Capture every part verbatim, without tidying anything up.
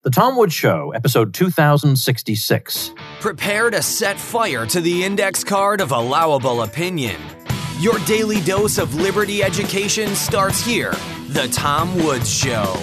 The Tom Woods Show, episode two thousand sixty-six. Prepare to set fire to the index card of allowable opinion. Your daily dose of liberty education starts here. The Tom Woods Show.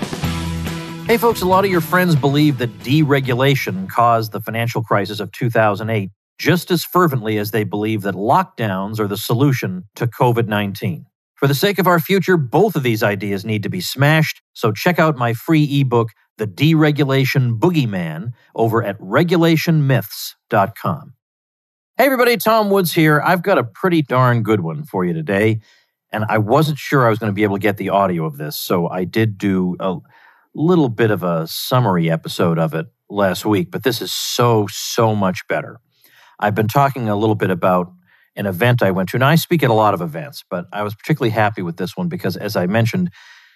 Hey folks, a lot of your friends believe that deregulation caused the financial crisis of two thousand eight just as fervently as they believe that lockdowns are the solution to covid nineteen. For the sake of our future, both of these ideas need to be smashed, so check out my free ebook, The Deregulation Boogeyman, over at regulation myths dot com. Hey everybody, Tom Woods here. I've got a pretty darn good one for you today, and I wasn't sure I was going to be able to get the audio of this, so I did do a little bit of a summary episode of it last week, but this is so, so much better. I've been talking a little bit about an event I went to. Now, I speak at a lot of events, but I was particularly happy with this one because, as I mentioned,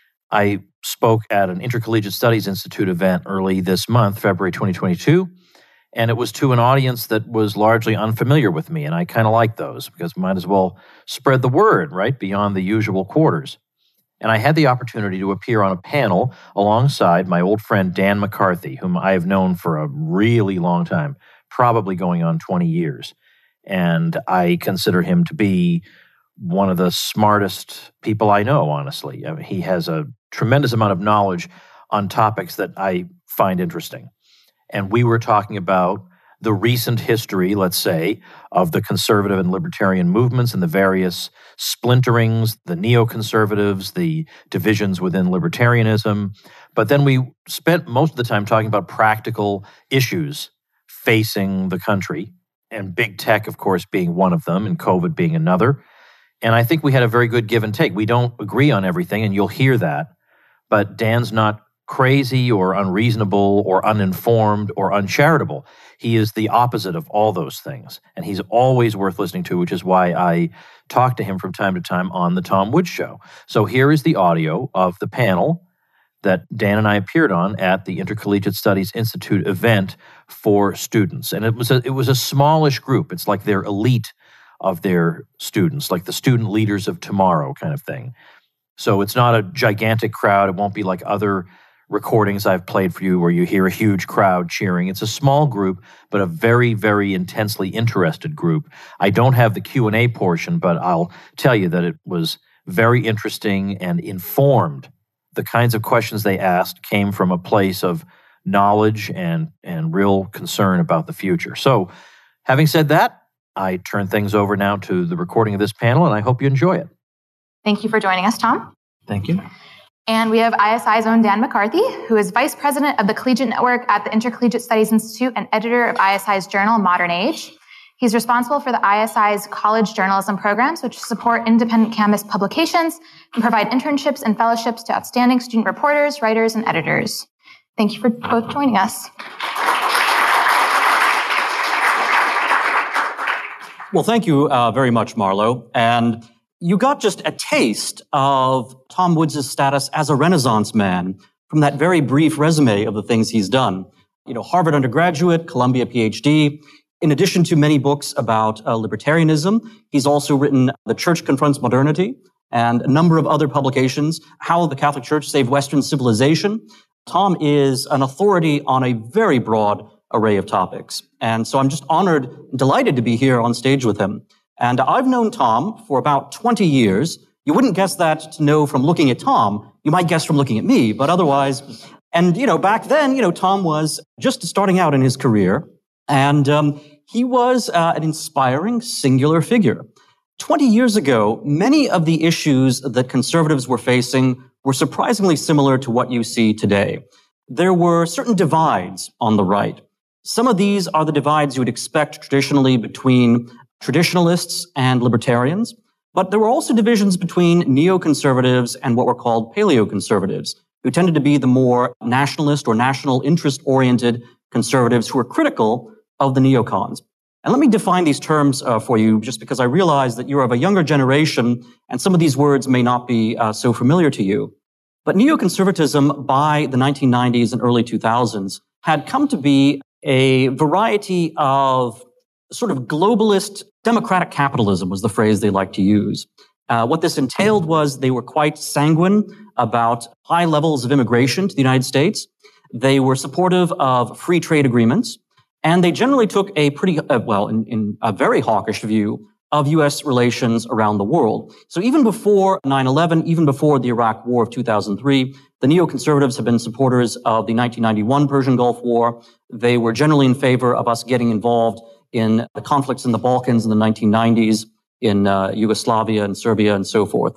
I spoke at an Intercollegiate Studies Institute event early this month, February twenty twenty-two, and it was to an audience that was largely unfamiliar with me, and I kind of like those because might as well spread the word, right, beyond the usual quarters. And I had the opportunity to appear on a panel alongside my old friend Dan McCarthy, whom I have known for a really long time, probably going on twenty years. And I consider him to be one of the smartest people I know, honestly. I mean, he has a tremendous amount of knowledge on topics that I find interesting. And we were talking about the recent history, let's say, of the conservative and libertarian movements and the various splinterings, the neoconservatives, the divisions within libertarianism. But then we spent most of the time talking about practical issues facing the country, and big tech, of course, being one of them, and COVID being another. And I think we had a very good give and take. We don't agree on everything, and you'll hear that. But Dan's not crazy or unreasonable or uninformed or uncharitable. He is the opposite of all those things. And he's always worth listening to, which is why I talk to him from time to time on the Tom Woods Show. So here is the audio of the panel that Dan and I appeared on at the Intercollegiate Studies Institute event for students. And it was a, it was a smallish group. It's like their elite of their students, like the student leaders of tomorrow kind of thing. So it's not a gigantic crowd. It won't be like other recordings I've played for you where you hear a huge crowd cheering. It's a small group, but a very, very intensely interested group. I don't have the Q and A portion, but I'll tell you that it was very interesting and informed. The kinds of questions they asked came from a place of knowledge and, and real concern about the future. So, having said that, I turn things over now to the recording of this panel, and I hope you enjoy it. Thank you for joining us, Tom. Thank you. And we have I S I's own Dan McCarthy, who is Vice President of the Collegiate Network at the Intercollegiate Studies Institute and editor of I S I's journal, Modern Age. He's responsible for the I S I's college journalism programs, which support independent campus publications and provide internships and fellowships to outstanding student reporters, writers, and editors. Thank you for both joining us. Well, thank you uh, very much, Marlo. And you got just a taste of Tom Woods' status as a Renaissance man from that very brief resume of the things he's done. You know, Harvard undergraduate, Columbia PhD. In addition to many books about uh, libertarianism, he's also written The Church Confronts Modernity and a number of other publications, How the Catholic Church Saved Western Civilization. Tom is an authority on a very broad array of topics. And so I'm just honored and delighted to be here on stage with him. And I've known Tom for about twenty years. You wouldn't guess that to know from looking at Tom. You might guess from looking at me, but otherwise. And, you know, back then, you know, Tom was just starting out in his career. And um, he was uh, an inspiring, singular figure. twenty years ago, many of the issues that conservatives were facing were surprisingly similar to what you see today. There were certain divides on the right. Some of these are the divides you would expect traditionally between traditionalists and libertarians, but there were also divisions between neoconservatives and what were called paleoconservatives, who tended to be the more nationalist or national interest-oriented conservatives who were critical of the neocons. And let me define these terms uh, for you, just because I realize that you're of a younger generation, and some of these words may not be uh, so familiar to you. But neoconservatism by the nineteen nineties and early two thousands had come to be a variety of sort of globalist democratic capitalism was the phrase they liked to use. Uh, what this entailed was they were quite sanguine about high levels of immigration to the United States. They were supportive of free trade agreements, and they generally took a pretty, uh, well, in, in a very hawkish view of U S relations around the world. So even before nine eleven, even before the Iraq War of two thousand three, the neoconservatives have been supporters of the nineteen ninety-one Persian Gulf War. They were generally in favor of us getting involved in the conflicts in the Balkans in the nineteen nineties, in uh, Yugoslavia and Serbia and so forth.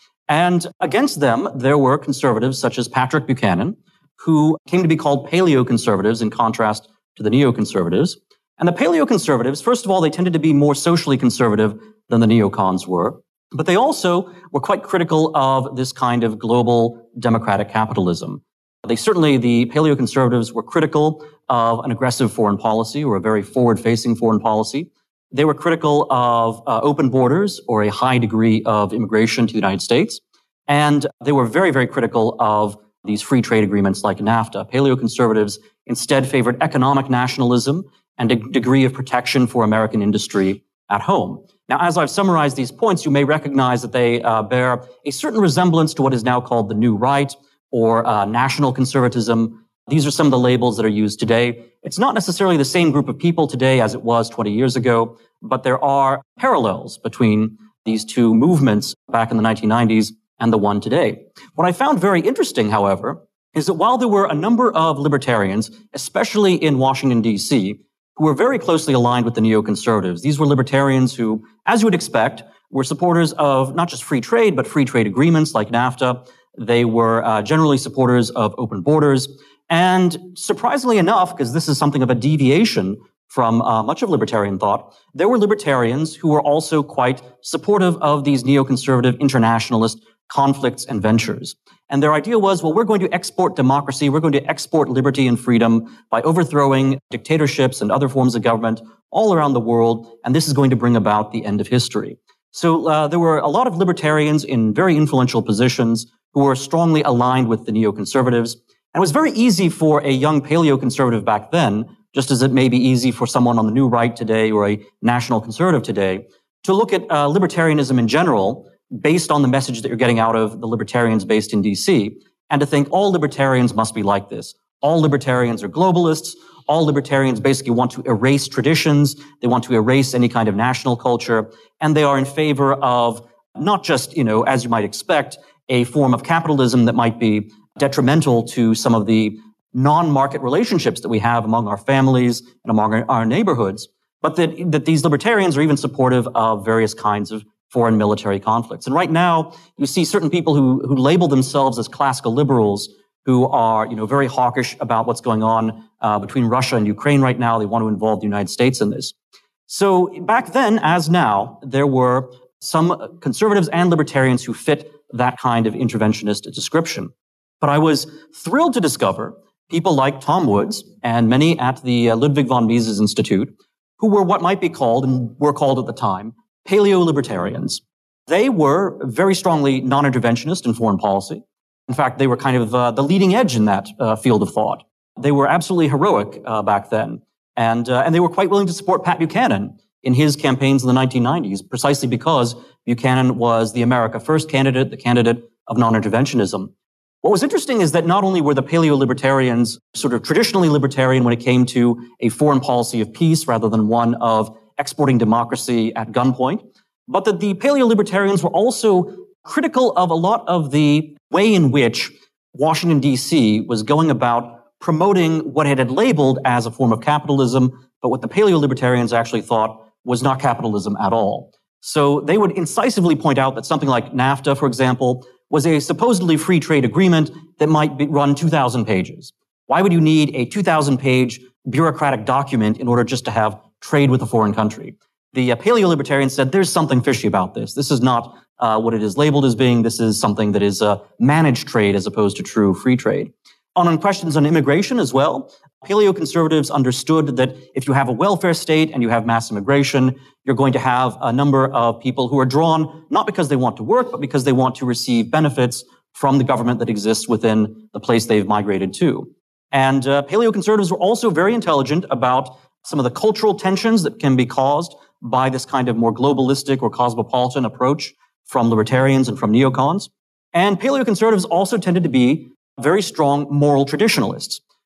And against them, there were conservatives such as Patrick Buchanan, who came to be called paleoconservatives in contrast to the neoconservatives. And the paleoconservatives, first of all, they tended to be more socially conservative than the neocons were. But they also were quite critical of this kind of global democratic capitalism. They certainly, the paleoconservatives were critical of an aggressive foreign policy or a very forward-facing foreign policy. They were critical of uh, open borders or a high degree of immigration to the United States. And they were very, very critical of these free trade agreements like NAFTA. Paleoconservatives instead favored economic nationalism and a degree of protection for American industry at home. Now, as I've summarized these points, you may recognize that they uh, bear a certain resemblance to what is now called the New Right or uh, national conservatism. These are some of the labels that are used today. It's not necessarily the same group of people today as it was twenty years ago, but there are parallels between these two movements back in the nineteen nineties and the one today. What I found very interesting, however, is that while there were a number of libertarians, especially in Washington, D C, who were very closely aligned with the neoconservatives, these were libertarians who, as you would expect, were supporters of not just free trade, but free trade agreements like NAFTA. They were uh, generally supporters of open borders. And surprisingly enough, because this is something of a deviation from uh, much of libertarian thought, there were libertarians who were also quite supportive of these neoconservative internationalist conflicts and ventures. And their idea was, well, we're going to export democracy, we're going to export liberty and freedom by overthrowing dictatorships and other forms of government all around the world, and this is going to bring about the end of history. So uh, there were a lot of libertarians in very influential positions who were strongly aligned with the neoconservatives. And it was very easy for a young paleoconservative back then, just as it may be easy for someone on the New Right today or a national conservative today, to look at uh, libertarianism in general based on the message that you're getting out of the libertarians based in D C, and to think all libertarians must be like this. All libertarians are globalists. All libertarians basically want to erase traditions. They want to erase any kind of national culture. And they are in favor of not just, you know, as you might expect, a form of capitalism that might be detrimental to some of the non-market relationships that we have among our families and among our, our neighborhoods, but that, that these libertarians are even supportive of various kinds of foreign military conflicts. And right now, you see certain people who, who label themselves as classical liberals who are, you know, very hawkish about what's going on uh, between Russia and Ukraine right now. They want to involve the United States in this. So back then, as now, there were some conservatives and libertarians who fit that kind of interventionist description. But I was thrilled to discover people like Tom Woods and many at the uh, Ludwig von Mises Institute, who were what might be called, and were called at the time, paleo-libertarians. They were very strongly non-interventionist in foreign policy. In fact, they were kind of uh, the leading edge in that uh, field of thought. They were absolutely heroic uh, back then. And, uh, and they were quite willing to support Pat Buchanan in his campaigns in the nineteen nineties, precisely because Buchanan was the America First candidate, the candidate of non-interventionism. What was interesting is that not only were the paleo-libertarians sort of traditionally libertarian when it came to a foreign policy of peace rather than one of exporting democracy at gunpoint, but that the paleo-libertarians were also critical of a lot of the way in which Washington, D C was going about promoting what it had labeled as a form of capitalism, but what the paleo-libertarians actually thought was not capitalism at all. So they would incisively point out that something like NAFTA, for example, was a supposedly free trade agreement that might be, run two thousand pages. Why would you need a two thousand page bureaucratic document in order just to have trade with a foreign country? The uh, paleo-libertarians said there's something fishy about this. This is not uh, what it is labeled as being. This is something that is uh, managed trade as opposed to true free trade. On, on questions on immigration as well, paleo-conservatives understood that if you have a welfare state and you have mass immigration, you're going to have a number of people who are drawn not because they want to work, but because they want to receive benefits from the government that exists within the place they've migrated to. And uh, paleo-conservatives were also very intelligent about some of the cultural tensions that can be caused by this kind of more globalistic or cosmopolitan approach from libertarians and from neocons. And paleo-conservatives also tended to be very strong moral traditionalists.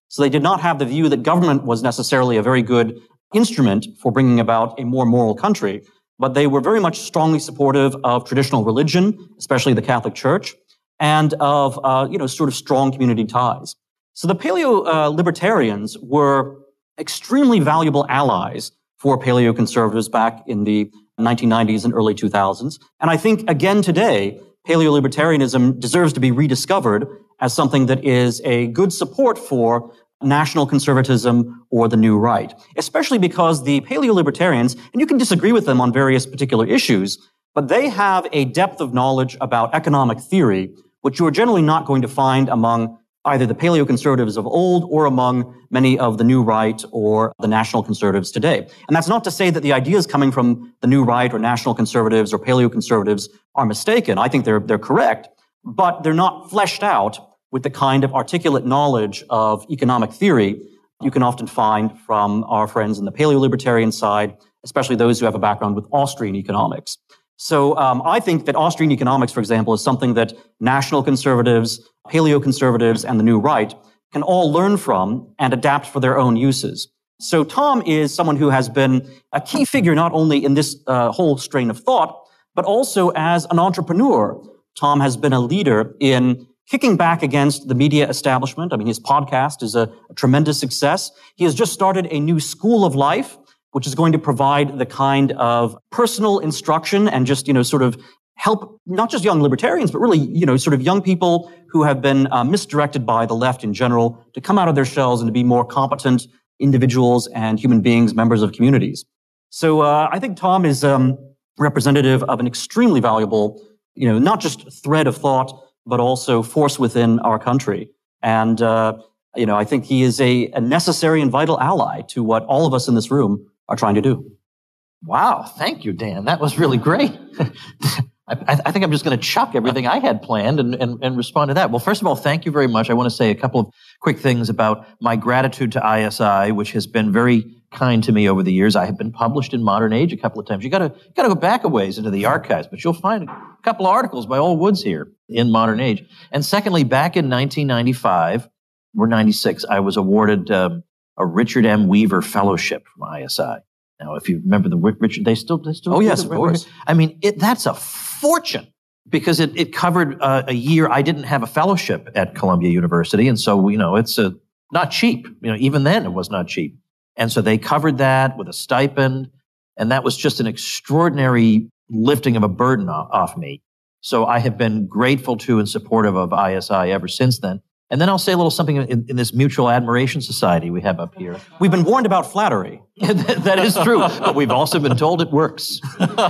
So they did not have the view that government was necessarily a very good instrument for bringing about a more moral country, but they were very much strongly supportive of traditional religion, especially the Catholic Church, and of, uh, you know, sort of strong community ties. So the paleo-libertarians uh, were extremely valuable allies for paleo-conservatives back in the nineteen nineties and early two thousands. And I think, again, today, paleo-libertarianism deserves to be rediscovered as something that is a good support for national conservatism or the new right, especially because the paleo-libertarians, and you can disagree with them on various particular issues, but they have a depth of knowledge about economic theory, which you are generally not going to find among either the paleo-conservatives of old or among many of the new right or the national conservatives today. And that's not to say that the ideas coming from the new right or national conservatives or paleo-conservatives are mistaken. I think they're, they're correct, but they're not fleshed out with the kind of articulate knowledge of economic theory you can often find from our friends in the paleo-libertarian side, especially those who have a background with Austrian economics. So um, I think that Austrian economics, for example, is something that national conservatives, paleo-conservatives, and the new right can all learn from and adapt for their own uses. So Tom is someone who has been a key figure not only in this uh, whole strain of thought, but also as an entrepreneur. Tom has been a leader in kicking back against the media establishment. I mean, his podcast is a, a tremendous success. He has just started a new school of life, which is going to provide the kind of personal instruction and just, you know, sort of help not just young libertarians, but really, you know, sort of young people who have been uh, misdirected by the left in general to come out of their shells and to be more competent individuals and human beings, members of communities. So uh, I think Tom is um, representative of an extremely valuable, you know, not just thread of thought, but also force within our country. And, uh, you know, I think he is a, a necessary and vital ally to what all of us in this room are trying to do. Wow. Thank you, Dan. That was really great. I, I think I'm just going to chuck everything I had planned and, and, and respond to that. Well, first of all, thank you very much. I want to say a couple of quick things about my gratitude to I S I, which has been very kind to me over the years. I have been published in Modern Age a couple of times. You got to got to go back a ways into the archives, but you'll find a couple of articles by Old Woods here in Modern Age. And secondly, back in nineteen ninety-five or ninety-six, I was awarded um, a Richard M. Weaver Fellowship from I S I. Now, if you remember the Richard, they still they still oh yes, of course. I mean, it, that's a fortune because it it covered uh, a year. I didn't have a fellowship at Columbia University, and so you know it's a not cheap. You know, even then it was not cheap. And so they covered that with a stipend, and that was just an extraordinary lifting of a burden off, off me. So I have been grateful to and supportive of I S I ever since then. And then I'll say a little something in, in this mutual admiration society we have up here. We've been warned about flattery. that, that is true, but we've also been told it works.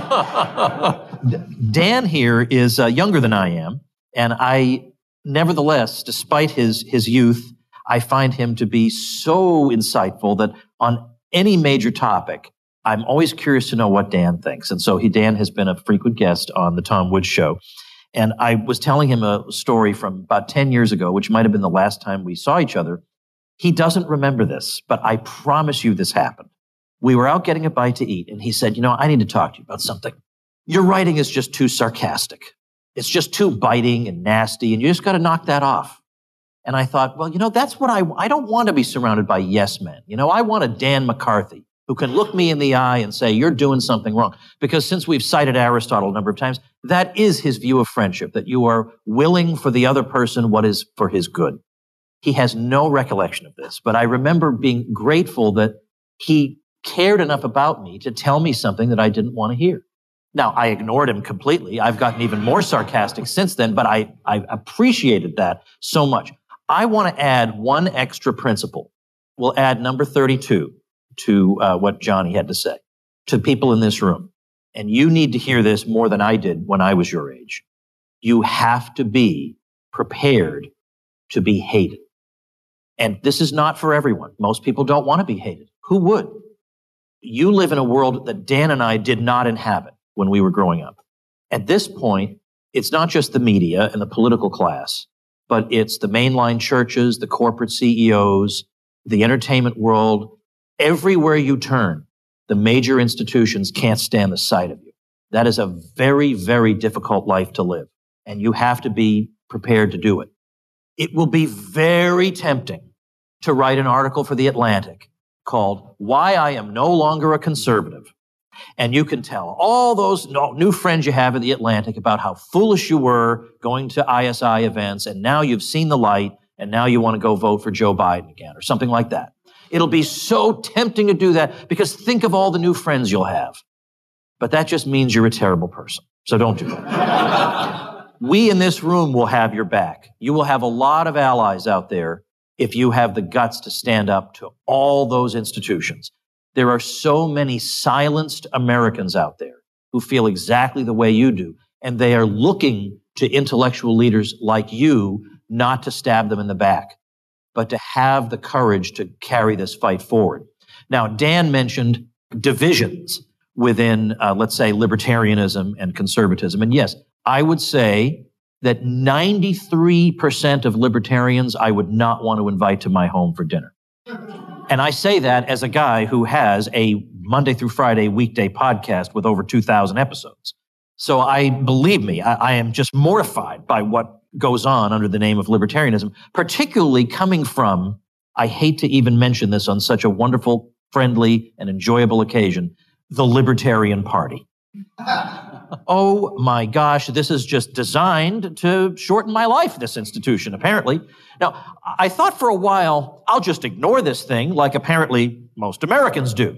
Dan here is uh, younger than I am, and I, nevertheless, despite his his youth, I find him to be so insightful that on any major topic, I'm always curious to know what Dan thinks. And so he, Dan has been a frequent guest on the Tom Woods Show. And I was telling him a story from about ten years ago, which might have been the last time we saw each other. He doesn't remember this, but I promise you this happened. We were out getting a bite to eat, and he said, you know, I need to talk to you about something. Your writing is just too sarcastic. It's just too biting and nasty, and you just got to knock that off. And I thought, well, you know, that's what I, I don't want to be surrounded by yes men. You know, I want a Dan McCarthy who can look me in the eye and say, you're doing something wrong. Because since we've cited Aristotle a number of times, that is his view of friendship, that you are willing for the other person what is for his good. He has no recollection of this, but I remember being grateful that he cared enough about me to tell me something that I didn't want to hear. Now, I ignored him completely. I've gotten even more sarcastic since then, but I, I appreciated that so much. I want to add one extra principle. We'll add number thirty-two to uh, what Johnny had to say to people in this room. And you need to hear this more than I did when I was your age. You have to be prepared to be hated. And this is not for everyone. Most people don't want to be hated. Who would? You live in a world that Dan and I did not inhabit when we were growing up. At this point, it's not just the media and the political class, but it's the mainline churches, the corporate C E Os, the entertainment world. Everywhere you turn, the major institutions can't stand the sight of you. That is a very, very difficult life to live, and you have to be prepared to do it. It will be very tempting to write an article for The Atlantic called Why I Am No Longer a Conservative. And you can tell all those new friends you have at The Atlantic about how foolish you were going to I S I events, and now you've seen the light, and now you want to go vote for Joe Biden again, or something like that. It'll be so tempting to do that, because think of all the new friends you'll have. But that just means you're a terrible person. So don't do that. We in this room will have your back. You will have a lot of allies out there if you have the guts to stand up to all those institutions. There are so many silenced Americans out there who feel exactly the way you do, and they are looking to intellectual leaders like you not to stab them in the back, but to have the courage to carry this fight forward. Now, Dan mentioned divisions within, uh, let's say, libertarianism and conservatism. And yes, I would say that ninety-three percent of libertarians I would not want to invite to my home for dinner. And I say that as a guy who has a Monday through Friday weekday podcast with over two thousand episodes. So I, believe me, I, I am just mortified by what goes on under the name of libertarianism, particularly coming from, I hate to even mention this on such a wonderful, friendly, and enjoyable occasion, the Libertarian Party. Oh my gosh, this is just designed to shorten my life, this institution, apparently. Now, I thought for a while, I'll just ignore this thing like apparently most Americans do.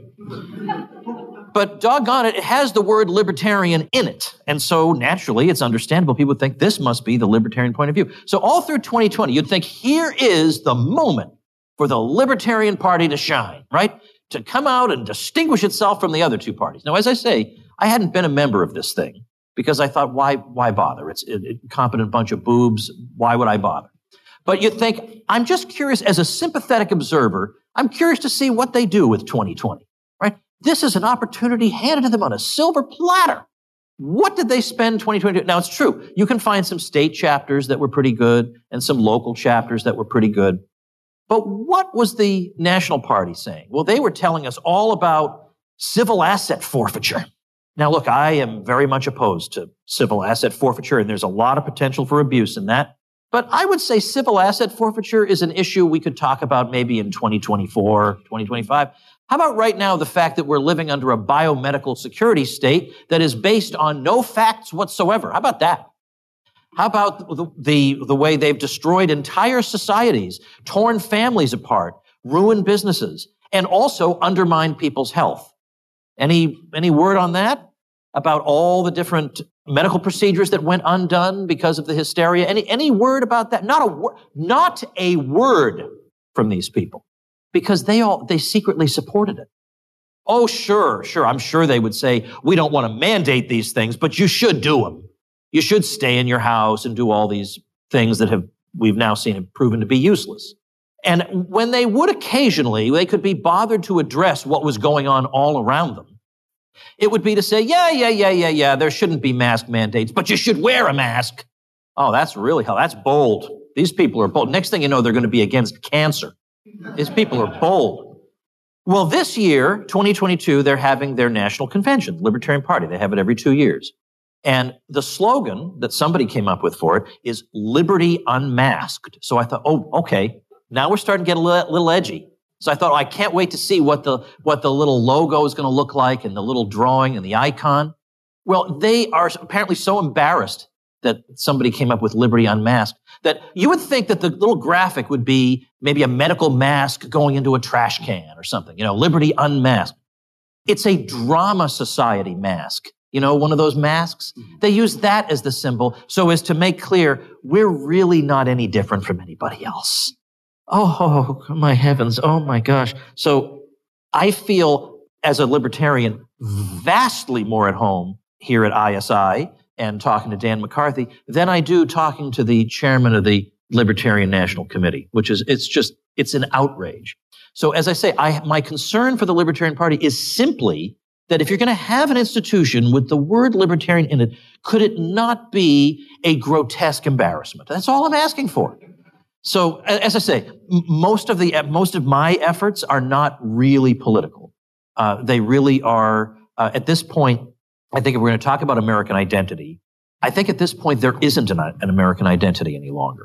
But doggone it, it has the word libertarian in it. And so naturally, it's understandable. People think this must be the libertarian point of view. So all through twenty twenty, you'd think here is the moment for the Libertarian Party to shine, right? To come out and distinguish itself from the other two parties. Now, as I say, I hadn't been a member of this thing because I thought, why, why bother? It's a incompetent bunch of boobs. Why would I bother? But you'd think, I'm just curious as a sympathetic observer, I'm curious to see what they do with twenty twenty, right? This is an opportunity handed to them on a silver platter. What did they spend twenty twenty doing? Now, it's true. You can find some state chapters that were pretty good and some local chapters that were pretty good. But what was the National Party saying? Well, they were telling us all about civil asset forfeiture. Now, look, I am very much opposed to civil asset forfeiture, and there's a lot of potential for abuse in that. But I would say civil asset forfeiture is an issue we could talk about maybe in twenty twenty-four, twenty twenty-five. How about right now the fact that we're living under a biomedical security state that is based on no facts whatsoever? How about that? How about the, the, the way they've destroyed entire societies, torn families apart, ruined businesses, and also undermined people's health? Any, any word on that? About all the different medical procedures that went undone because of the hysteria? Any, any word about that? Not a word, not a word from these people, because they all, they secretly supported it. Oh, sure, sure. I'm sure they would say, we don't want to mandate these things, but you should do them. You should stay in your house and do all these things that have, we've now seen have proven to be useless. And when they would occasionally, they could be bothered to address what was going on all around them. It would be to say, yeah, yeah, yeah, yeah, yeah, there shouldn't be mask mandates, but you should wear a mask. Oh, that's really hell. That's bold. These people are bold. Next thing you know, they're going to be against cancer. These people are bold. Well, this year, twenty twenty-two, they're having their national convention, the Libertarian Party. They have it every two years. And the slogan that somebody came up with for it is Liberty Unmasked. So I thought, oh, okay, now we're starting to get a little, little edgy. So I thought, oh, I can't wait to see what the what the little logo is going to look like and the little drawing and the icon. Well, they are apparently so embarrassed that somebody came up with Liberty Unmasked that you would think that the little graphic would be maybe a medical mask going into a trash can or something, you know, Liberty Unmasked. It's a drama society mask. You know, one of those masks. They use that as the symbol so as to make clear we're really not any different from anybody else. Oh, my heavens. Oh, my gosh. So I feel as a libertarian vastly more at home here at I S I and talking to Dan McCarthy than I do talking to the chairman of the Libertarian National Committee, which is, it's just, it's an outrage. So as I say, I, my concern for the Libertarian Party is simply that if you're going to have an institution with the word libertarian in it, could it not be a grotesque embarrassment? That's all I'm asking for. So, as I say, most of the most of my efforts are not really political. Uh, they really are, uh, at this point, I think if we're going to talk about American identity, I think at this point there isn't an, an American identity any longer.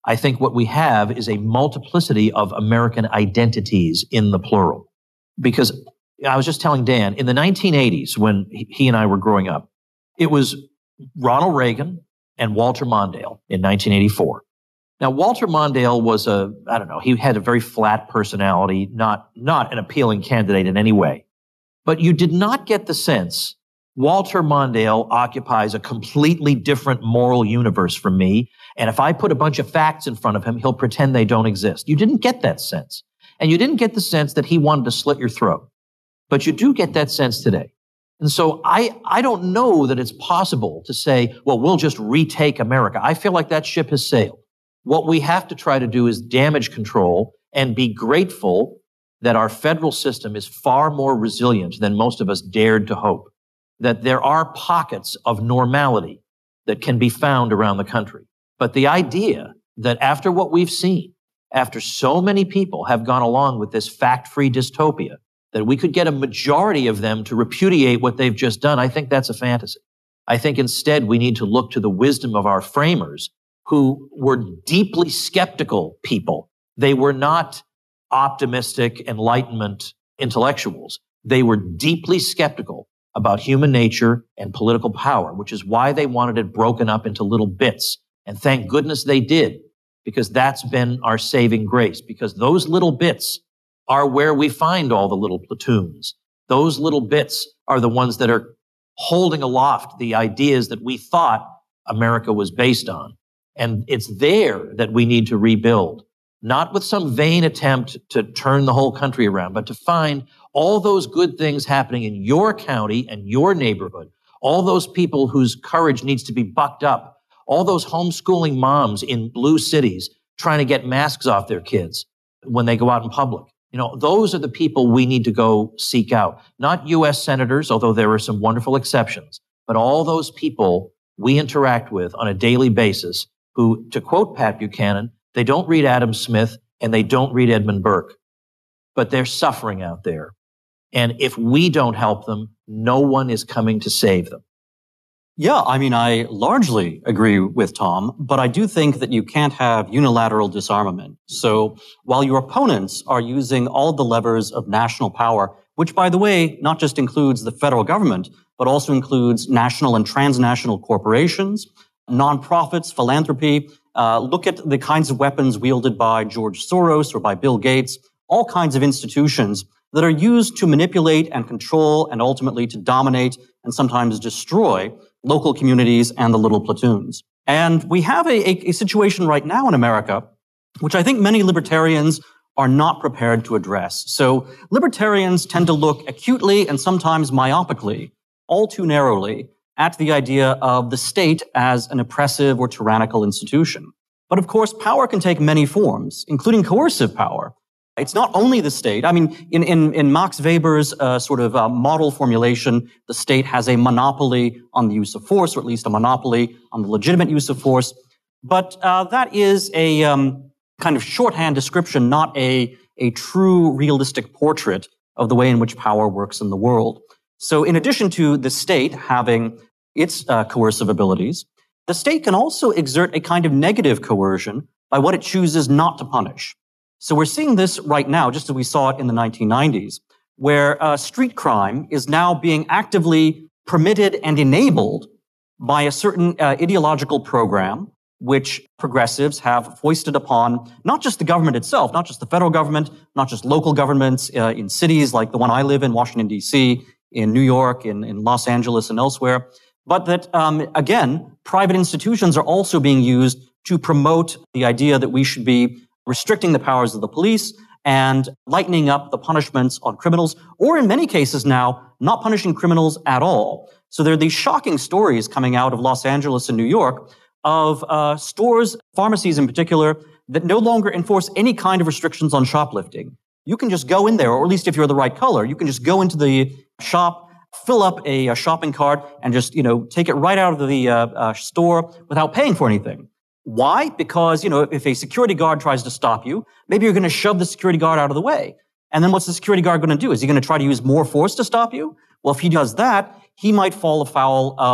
I think what we have is a multiplicity of American identities in the plural. Because I was just telling Dan, in the nineteen eighties, when he and I were growing up, it was Ronald Reagan and Walter Mondale in nineteen eighty-four. Now, Walter Mondale was a, I don't know, he had a very flat personality, not, not an appealing candidate in any way. But you did not get the sense Walter Mondale occupies a completely different moral universe from me, and if I put a bunch of facts in front of him, he'll pretend they don't exist. You didn't get that sense. And you didn't get the sense that he wanted to slit your throat. But you do get that sense today. And so I, I don't know that it's possible to say, well, we'll just retake America. I feel like that ship has sailed. What we have to try to do is damage control and be grateful that our federal system is far more resilient than most of us dared to hope, that there are pockets of normality that can be found around the country. But the idea that after what we've seen, after so many people have gone along with this fact-free dystopia, that we could get a majority of them to repudiate what they've just done, I think that's a fantasy. I think instead we need to look to the wisdom of our framers, who were deeply skeptical people. They were not optimistic Enlightenment intellectuals. They were deeply skeptical about human nature and political power, which is why they wanted it broken up into little bits. And thank goodness they did, because that's been our saving grace, because those little bits are where we find all the little platoons. Those little bits are the ones that are holding aloft the ideas that we thought America was based on. And it's there that we need to rebuild, not with some vain attempt to turn the whole country around, but to find all those good things happening in your county and your neighborhood, all those people whose courage needs to be bucked up, all those homeschooling moms in blue cities trying to get masks off their kids when they go out in public. You know, those are the people we need to go seek out, not U S senators, although there are some wonderful exceptions, but all those people we interact with on a daily basis who, to quote Pat Buchanan, they don't read Adam Smith and they don't read Edmund Burke, but they're suffering out there. And if we don't help them, no one is coming to save them. Yeah, I mean, I largely agree with Tom, but I do think that you can't have unilateral disarmament. So while your opponents are using all the levers of national power, which, by the way, not just includes the federal government, but also includes national and transnational corporations, nonprofits, philanthropy, uh, look at the kinds of weapons wielded by George Soros or by Bill Gates, all kinds of institutions that are used to manipulate and control and ultimately to dominate and sometimes destroy local communities and the little platoons. And we have a, a, a situation right now in America, which I think many libertarians are not prepared to address. So libertarians tend to look acutely and sometimes myopically, all too narrowly, at the idea of the state as an oppressive or tyrannical institution. But of course, power can take many forms, including coercive power. It's not only the state. I mean, in, in, in Max Weber's uh, sort of uh, model formulation, the state has a monopoly on the use of force, or at least a monopoly on the legitimate use of force. But uh, that is a um, kind of shorthand description, not a, a true realistic portrait of the way in which power works in the world. So in addition to the state having its uh, coercive abilities, the state can also exert a kind of negative coercion by what it chooses not to punish. So we're seeing this right now, just as we saw it in the nineteen nineties, where uh, street crime is now being actively permitted and enabled by a certain uh, ideological program, which progressives have foisted upon not just the government itself, not just the federal government, not just local governments uh, in cities like the one I live in, Washington, D C, in New York, in, in Los Angeles, and elsewhere, but that, um, again, private institutions are also being used to promote the idea that we should be restricting the powers of the police and lightening up the punishments on criminals, or in many cases now, not punishing criminals at all. So there are these shocking stories coming out of Los Angeles and New York of uh, stores, pharmacies in particular, that no longer enforce any kind of restrictions on shoplifting. You can just go in there, or at least if you're the right color, you can just go into the shop, fill up a, a shopping cart, and just, you know, take it right out of the uh, uh, store without paying for anything. Why? Because, you know, if a security guard tries to stop you, maybe you're going to shove the security guard out of the way. And then what's the security guard going to do? Is he going to try to use more force to stop you? Well, if he does that, he might fall afoul of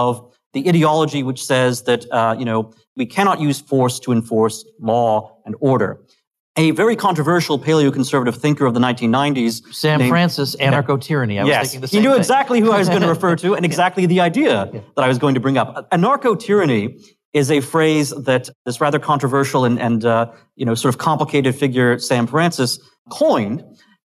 the ideology which says that, uh, you know, we cannot use force to enforce law and order. A very controversial paleoconservative thinker of the nineteen nineties. Sam named, Francis, anarcho-tyranny. I was yes, thinking the same he knew thing. exactly who I was going to refer to and exactly the idea Yeah. that I was going to bring up. Anarcho-tyranny is a phrase that this rather controversial and, and uh, you know, sort of complicated figure, Sam Francis, coined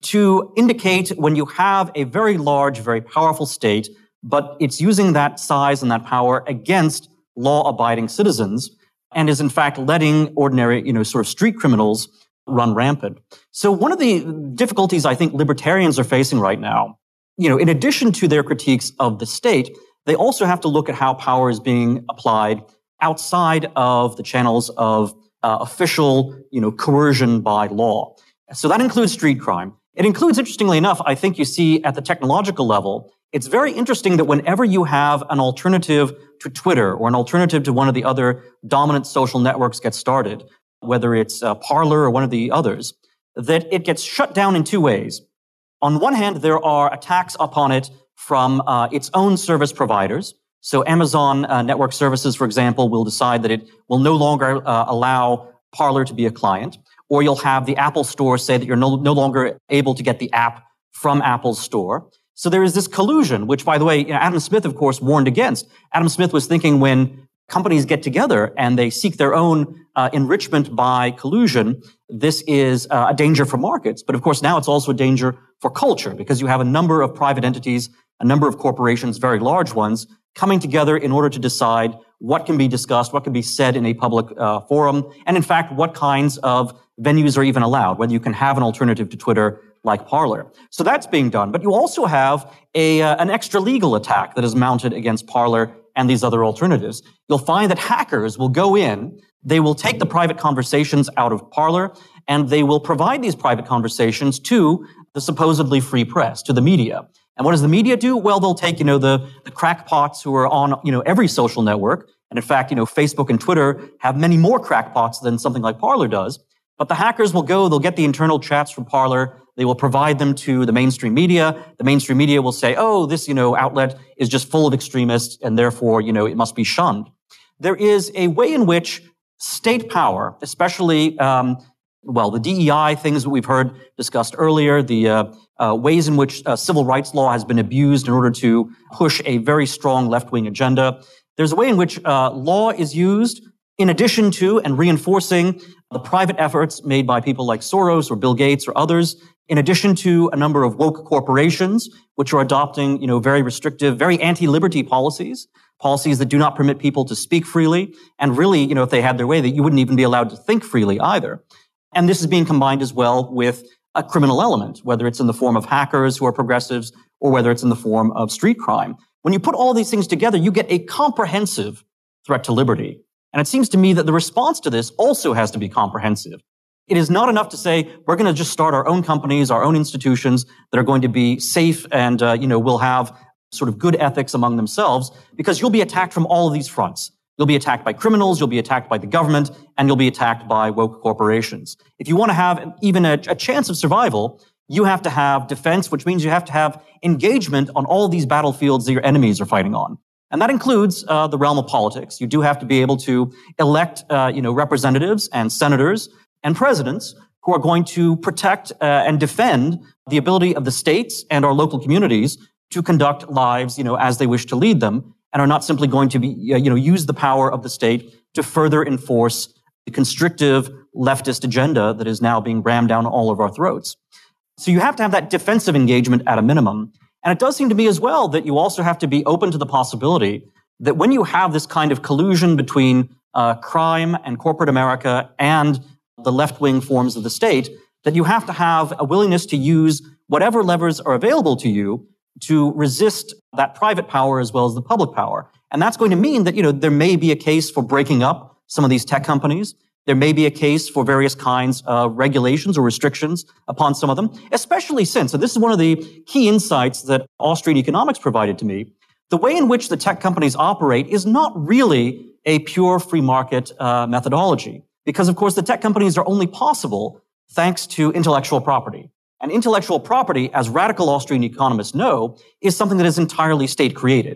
to indicate when you have a very large, very powerful state, but it's using that size and that power against law-abiding citizens and is in fact letting ordinary, you know, sort of street criminals run rampant. So one of the difficulties I think libertarians are facing right now, you know, in addition to their critiques of the state, they also have to look at how power is being applied outside of the channels of uh, official, you know, coercion by law. So that includes street crime. It includes, interestingly enough, I think you see at the technological level, it's very interesting that whenever you have an alternative to Twitter or an alternative to one of the other dominant social networks get started, whether it's uh, Parler or one of the others, that it gets shut down in two ways. On one hand, there are attacks upon it from uh, its own service providers. So Amazon uh, Network Services, for example, will decide that it will no longer uh, allow Parler to be a client. Or you'll have the Apple Store say that you're no, no longer able to get the app from Apple's store. So there is this collusion, which, by the way, you know, Adam Smith, of course, warned against. Adam Smith was thinking when companies get together and they seek their own uh, enrichment by collusion, this is uh, a danger for markets. But of course, now it's also a danger for culture because you have a number of private entities, a number of corporations, very large ones, coming together in order to decide what can be discussed, what can be said in a public uh, forum, and in fact, what kinds of venues are even allowed, whether you can have an alternative to Twitter like Parler. So that's being done. But you also have a uh, an extra legal attack that is mounted against Parler and these other alternatives. You'll find that hackers will go in, they will take the private conversations out of Parler, and they will provide these private conversations to the supposedly free press, to the media. And what does the media do? Well, they'll take, you know, the, the crackpots who are on, you know, every social network. And in fact, you know, Facebook and Twitter have many more crackpots than something like Parler does. But the hackers will go, they'll get the internal chats from Parler, they will provide them to the mainstream media. The mainstream media will say, oh, this, you know, outlet is just full of extremists and therefore, you know, it must be shunned. There is a way in which state power, especially, um, well, the D E I things that we've heard discussed earlier, the uh, uh, ways in which uh, civil rights law has been abused in order to push a very strong left-wing agenda. There's a way in which uh, law is used in addition to and reinforcing the private efforts made by people like Soros or Bill Gates or others, in addition to a number of woke corporations, which are adopting, you know, very restrictive, very anti-liberty policies, policies that do not permit people to speak freely. And really, you know, if they had their way, that you wouldn't even be allowed to think freely either. And this is being combined as well with a criminal element, whether it's in the form of hackers who are progressives or whether it's in the form of street crime. When you put all these things together, you get a comprehensive threat to liberty. And it seems to me that the response to this also has to be comprehensive. It is not enough to say, we're going to just start our own companies, our own institutions that are going to be safe and, uh, you know, will have sort of good ethics among themselves, because you'll be attacked from all of these fronts. You'll be attacked by criminals, you'll be attacked by the government, and you'll be attacked by woke corporations. If you want to have even a, a chance of survival, you have to have defense, which means you have to have engagement on all these battlefields that your enemies are fighting on. And that includes uh, the realm of politics. You do have to be able to elect, uh, you know, representatives and senators and presidents who are going to protect uh, and defend the ability of the states and our local communities to conduct lives, you know, as they wish to lead them, and are not simply going to be, you know, use the power of the state to further enforce the constrictive leftist agenda that is now being rammed down all of our throats. So you have to have that defensive engagement at a minimum. And it does seem to me as well that you also have to be open to the possibility that when you have this kind of collusion between uh, crime and corporate America and the left-wing forms of the state, that you have to have a willingness to use whatever levers are available to you to resist that private power as well as the public power. And that's going to mean that, you know, there may be a case for breaking up some of these tech companies. There may be a case for various kinds of regulations or restrictions upon some of them, especially since, and this is one of the key insights that Austrian economics provided to me, the way in which the tech companies operate is not really a pure free market uh, methodology. Because, of course, the tech companies are only possible thanks to intellectual property. And intellectual property, as radical Austrian economists know, is something that is entirely state-created.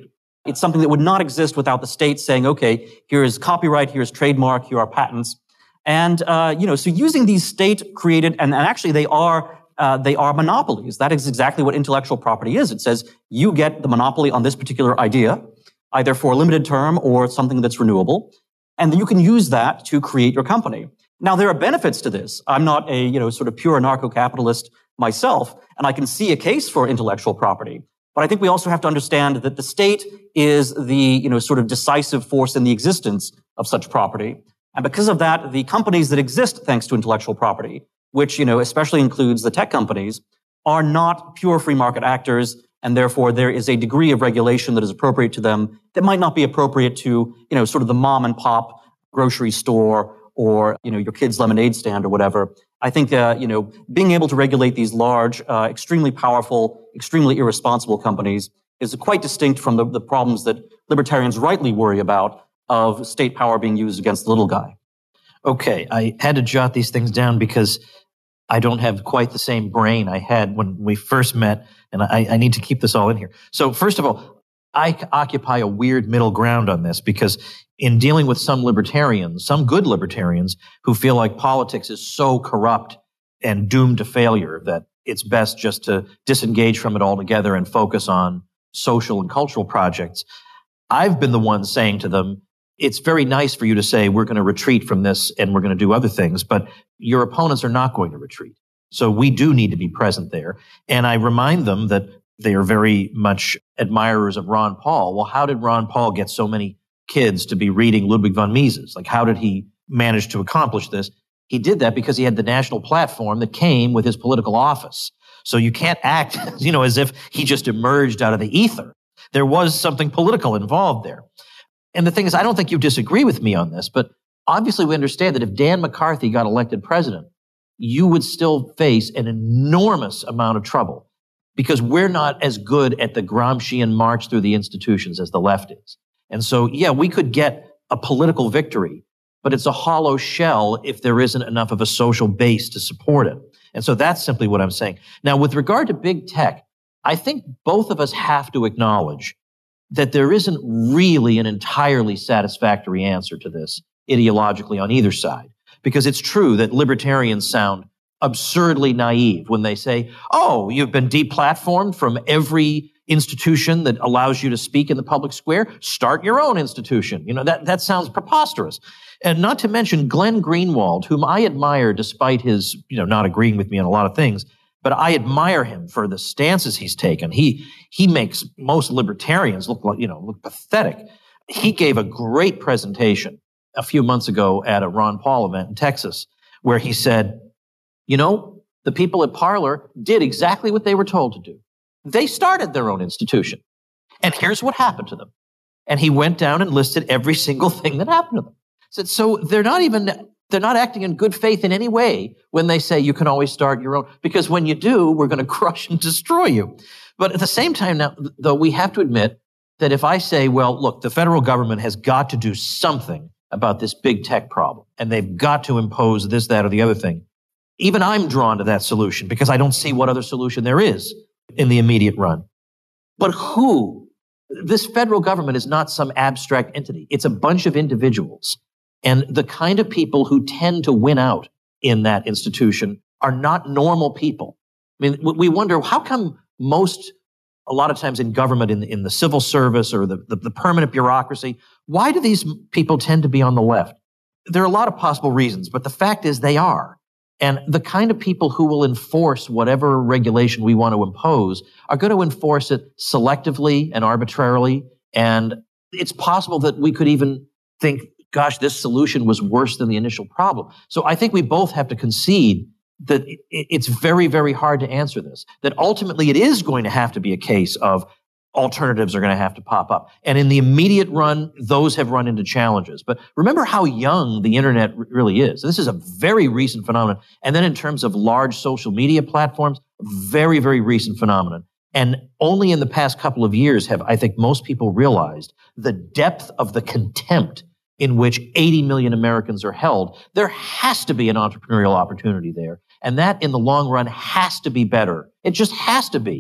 It's something that would not exist without the state saying, okay, here is copyright, here's trademark, here are patents. And, uh, you know, so using these state-created, and, and actually they are, uh, they are monopolies. That is exactly what intellectual property is. It says you get the monopoly on this particular idea, either for a limited term or something that's renewable. And you can use that to create your company. Now, there are benefits to this. I'm not a, you know, sort of pure anarcho-capitalist myself, and I can see a case for intellectual property. But I think we also have to understand that the state is the, you know, sort of decisive force in the existence of such property. And because of that, the companies that exist thanks to intellectual property, which, you know, especially includes the tech companies, are not pure free market actors. And therefore, there is a degree of regulation that is appropriate to them that might not be appropriate to, you know, sort of the mom and pop grocery store or, you know, your kid's lemonade stand or whatever. I think, uh, you know, being able to regulate these large, uh, extremely powerful, extremely irresponsible companies is quite distinct from the, the problems that libertarians rightly worry about of state power being used against the little guy. Okay, I had to jot these things down because I don't have quite the same brain I had when we first met, and I, I need to keep this all in here. So first of all, I occupy a weird middle ground on this because in dealing with some libertarians, some good libertarians who feel like politics is so corrupt and doomed to failure that it's best just to disengage from it altogether and focus on social and cultural projects, I've been the one saying to them, it's very nice for you to say we're going to retreat from this and we're going to do other things, but your opponents are not going to retreat. So we do need to be present there. And I remind them that they are very much admirers of Ron Paul. Well, how did Ron Paul get so many kids to be reading Ludwig von Mises? Like, how did he manage to accomplish this? He did that because he had the national platform that came with his political office. So you can't act, you know, as if he just emerged out of the ether. There was something political involved there. And the thing is, I don't think you disagree with me on this, but obviously we understand that if Dan McCarthy got elected president, you would still face an enormous amount of trouble because we're not as good at the Gramscian march through the institutions as the left is. And so, yeah, we could get a political victory, but it's a hollow shell if there isn't enough of a social base to support it. And so that's simply what I'm saying. Now, with regard to big tech, I think both of us have to acknowledge that there isn't really an entirely satisfactory answer to this ideologically on either side. Because it's true that libertarians sound absurdly naive when they say, oh, you've been deplatformed from every institution that allows you to speak in the public square. Start your own institution. You know, that, that sounds preposterous. And not to mention Glenn Greenwald, whom I admire despite his, you know, not agreeing with me on a lot of things. But I admire him for the stances he's taken. He he makes most libertarians look like, you know, look pathetic. He gave a great presentation a few months ago at a Ron Paul event in Texas, where he said, you know, the people at Parler did exactly what they were told to do. They started their own institution. And here's what happened to them. And he went down and listed every single thing that happened to them. Said, so they're not even They're not acting in good faith in any way when they say you can always start your own, because when you do, we're going to crush and destroy you. But at the same time now, though, we have to admit that if I say, well, look, the federal government has got to do something about this big tech problem, and they've got to impose this, that, or the other thing, even I'm drawn to that solution because I don't see what other solution there is in the immediate run. But who? This federal government is not some abstract entity. It's a bunch of individuals. And the kind of people who tend to win out in that institution are not normal people. I mean, we wonder, how come most, a lot of times in government, in, in the civil service or the, the, the permanent bureaucracy, why do these people tend to be on the left? There are a lot of possible reasons, but the fact is they are. And the kind of people who will enforce whatever regulation we want to impose are going to enforce it selectively and arbitrarily. And it's possible that we could even think, gosh, this solution was worse than the initial problem. So I think we both have to concede that it's very, very hard to answer this, that ultimately it is going to have to be a case of alternatives are going to have to pop up. And in the immediate run, those have run into challenges. But remember how young the internet really is. This is a very recent phenomenon. And then in terms of large social media platforms, very, very recent phenomenon. And only in the past couple of years have, I think, most people realized the depth of the contempt in which eighty million Americans are held. There has to be an entrepreneurial opportunity there. And that, in the long run, has to be better. It just has to be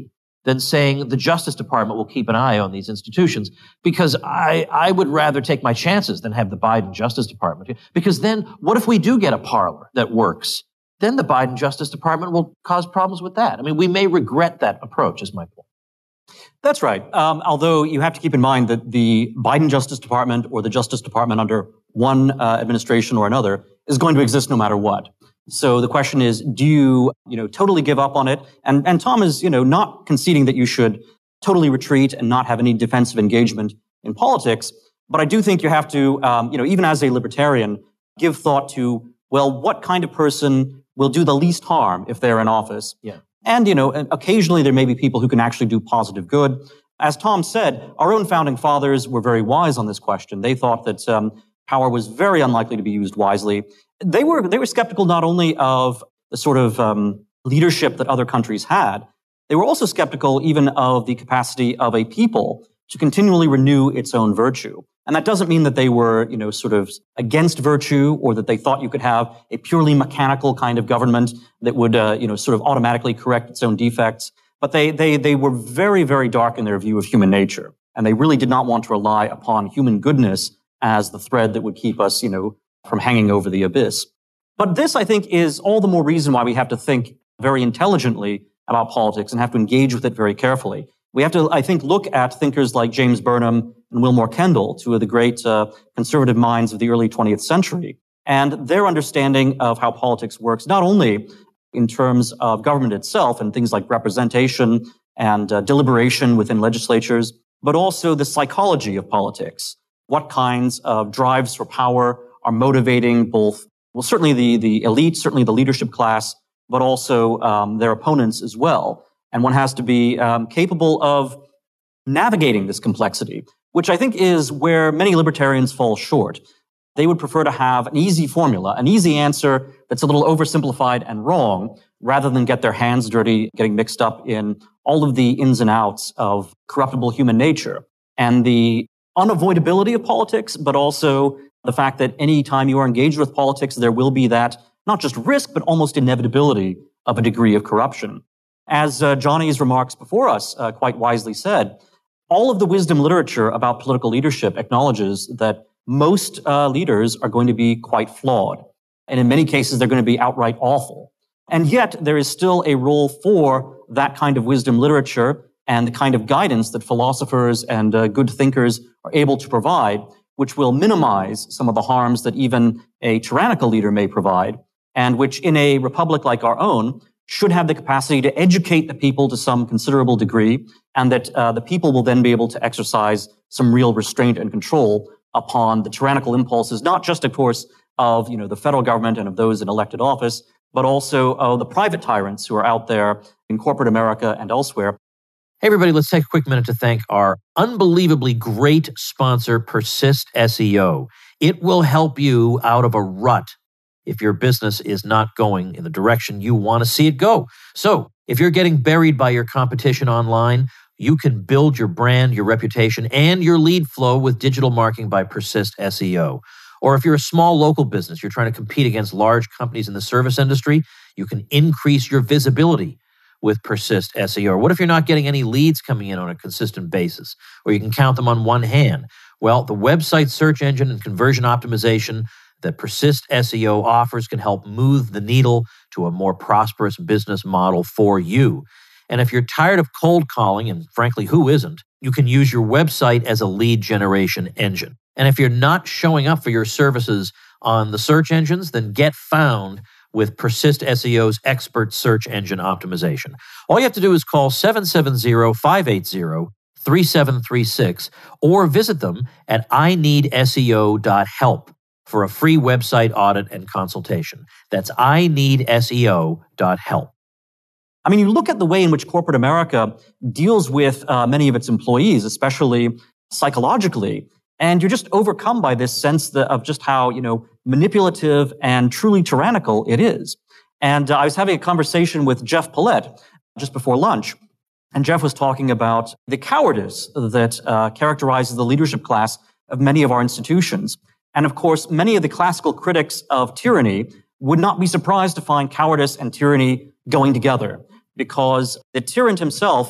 than saying the Justice Department will keep an eye on these institutions, because I, I would rather take my chances than have the Biden Justice Department. Because then what if we do get a parlor that works? Then the Biden Justice Department will cause problems with that. I mean, we may regret that approach, is my point. That's right. Um, although you have to keep in mind that the Biden Justice Department or the Justice Department under one uh, administration or another is going to exist no matter what. So the question is, do you, you know, totally give up on it? And, and Tom is, you know, not conceding that you should totally retreat and not have any defensive engagement in politics. But I do think you have to, um, you know, even as a libertarian, give thought to, well, what kind of person will do the least harm if they're in office? Yeah. And, you know, occasionally there may be people who can actually do positive good. As Tom said, our own founding fathers were very wise on this question. They thought that um, power was very unlikely to be used wisely. They were they were skeptical not only of the sort of um, leadership that other countries had, they were also skeptical even of the capacity of a people to continually renew its own virtue. And that doesn't mean that they were, you know, sort of against virtue, or that they thought you could have a purely mechanical kind of government that would, uh, you know, sort of automatically correct its own defects. But they they they were very, very dark in their view of human nature, and they really did not want to rely upon human goodness as the thread that would keep us, you know, from hanging over the abyss. But this, I think, is all the more reason why we have to think very intelligently about politics and have to engage with it very carefully. We have to, I think, look at thinkers like James Burnham and Wilmore Kendall, two of the great uh, conservative minds of the early twentieth century, and their understanding of how politics works, not only in terms of government itself and things like representation and uh, deliberation within legislatures, but also the psychology of politics. What kinds of drives for power are motivating both, well, certainly the, the elite, certainly the leadership class, but also um, their opponents as well. And one has to be um, capable of navigating this complexity, which I think is where many libertarians fall short. They would prefer to have an easy formula, an easy answer that's a little oversimplified and wrong, rather than get their hands dirty, getting mixed up in all of the ins and outs of corruptible human nature and the unavoidability of politics, but also the fact that any time you are engaged with politics, there will be that not just risk, but almost inevitability of a degree of corruption. As uh, Johnny's remarks before us uh, quite wisely said, all of the wisdom literature about political leadership acknowledges that most uh, leaders are going to be quite flawed. And in many cases, they're going to be outright awful. And yet, there is still a role for that kind of wisdom literature and the kind of guidance that philosophers and uh, good thinkers are able to provide, which will minimize some of the harms that even a tyrannical leader may provide, and which in a republic like our own should have the capacity to educate the people to some considerable degree, and that uh, the people will then be able to exercise some real restraint and control upon the tyrannical impulses, not just, of course, of, you know, the federal government and of those in elected office, but also of the private tyrants who are out there in corporate America and elsewhere. Hey, everybody, let's take a quick minute to thank our unbelievably great sponsor, Persist S E O. It will help you out of a rut if your business is not going in the direction you want to see it go. So if you're getting buried by your competition online, you can build your brand, your reputation, and your lead flow with digital marketing by Persist S E O. Or if you're a small local business, you're trying to compete against large companies in the service industry, you can increase your visibility with Persist S E O. Or what if you're not getting any leads coming in on a consistent basis, or you can count them on one hand? Well, the website search engine and conversion optimization that Persist S E O offers can help move the needle to a more prosperous business model for you. And if you're tired of cold calling, and frankly, who isn't, you can use your website as a lead generation engine. And if you're not showing up for your services on the search engines, then get found with Persist S E O's expert search engine optimization. All you have to do is call seven seven zero, five eight zero, three seven three six or visit them at I need S E O dot help for a free website audit and consultation. That's I need S E O dot help. I mean, you look at the way in which corporate America deals with uh, many of its employees, especially psychologically, and you're just overcome by this sense that, of just how, you know, manipulative and truly tyrannical it is. And uh, I was having a conversation with Jeff Paulette just before lunch, and Jeff was talking about the cowardice that uh, characterizes the leadership class of many of our institutions. And of course, many of the classical critics of tyranny would not be surprised to find cowardice and tyranny going together, because the tyrant himself